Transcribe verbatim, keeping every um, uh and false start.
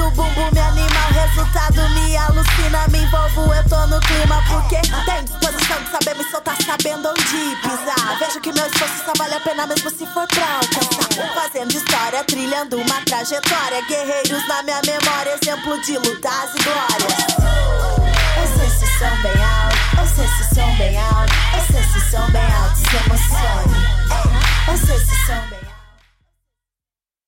o bumbum me anima, o resultado me alucina. Me envolvo, eu tô no clima, porque tem disposição de saber me soltar, sabendo onde pisar. Vejo que meu esforço só vale a pena mesmo se for pra alcançar. Fazendo história, trilhando uma trajetória. Guerreiros na minha memória, exemplo de lutas e glórias. Eu sei se som bem alto,